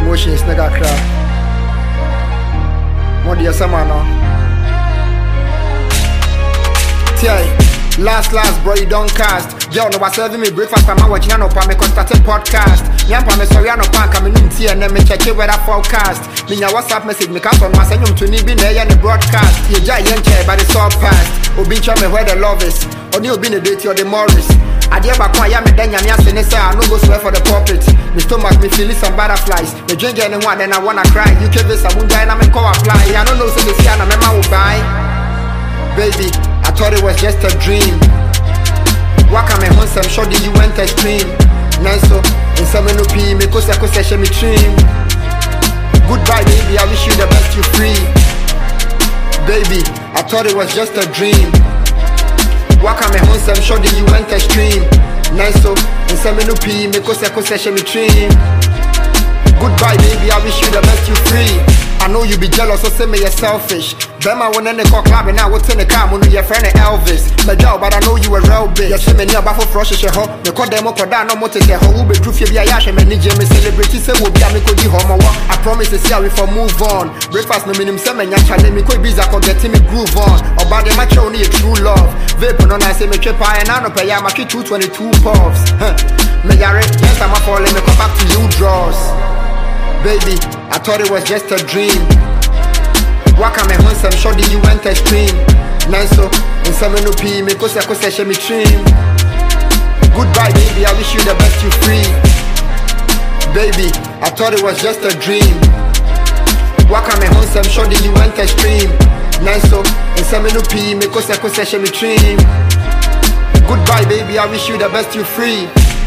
emotions nigga cry. What do you say, man? Last, bro, you don't cast. Yo, no, was serving me breakfast. I'm watching no pa me constated podcast. Yampa me sorry, no pa come in tea and then me check it weather forecast. Minya WhatsApp message me come from my senyum to need be near the broadcast. You giant chair, but it's all past. Obi tell me where the love is. Or you been a date or the Morris. I dear back when I am a danya and say I no go swear for the pulpit. My stomach me feeling some butterflies. The drink anyone then I wanna cry. You can this I won't die and I'm call apply. I don't know so this year and I'm will buy. Baby, I thought it was just a dream. Waka me home some shoddy you went extreme. Nanso, in some no P, me kosa me dream. Goodbye baby, I wish you the best, you free. Baby, I thought it was just a dream. Waka me home some shoddy you went extreme. Nanso, in some no P, me kosa me dream. Goodbye baby, I wish you the best, you free. I know you be jealous, so say me you're selfish. Bema when in the car club and now what's in the car when your friend Elvis. My job, but I know you a real bitch. You see me near Buffalo Frosh, she ho. The code demo could no more to say how we be proof you be a yash and many Jimmy celebrity say we'll be a miko di homo. I promise to see how we for move on. Breakfast no minimum seven yan chale me could be za could get me groove on. Or by the match only a true love. Vape no I say me trip and I know pay ya my 222 puffs. Me yare, yes I'm a falling me come back to you draws. Baby, I thought it was just a dream. Waka me home some shoddy you went extreme. Nanso, in some no P, me kosa me dream. Goodbye baby, I wish you the best, you free. Baby, I thought it was just a dream. Waka me home some shoddy you went extreme. Nanso, in some no P, me kosa me dream. Goodbye baby, I wish you the best, you free.